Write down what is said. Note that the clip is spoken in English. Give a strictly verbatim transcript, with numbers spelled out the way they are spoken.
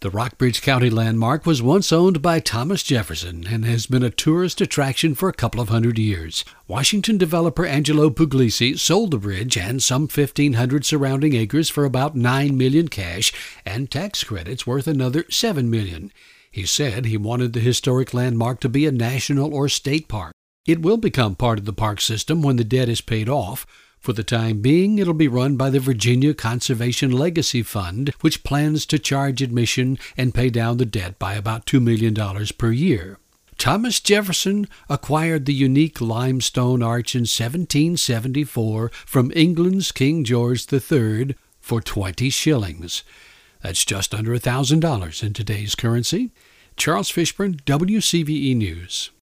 The Rockbridge County landmark was once owned by Thomas Jefferson and has been a tourist attraction for a couple of hundred years. Washington developer Angelo Puglisi sold the bridge and some fifteen hundred surrounding acres for about nine million dollars cash and tax credits worth another seven million dollars. He said he wanted the historic landmark to be a national or state park. It will become part of the park system when the debt is paid off. For the time being, it'll be run by the Virginia Conservation Legacy Fund, which plans to charge admission and pay down the debt by about two million dollars per year. Thomas Jefferson acquired the unique limestone arch in seventeen seventy-four from England's King George the Third for twenty shillings. That's just under one thousand dollars in today's currency. Charles Fishburne, W C V E News.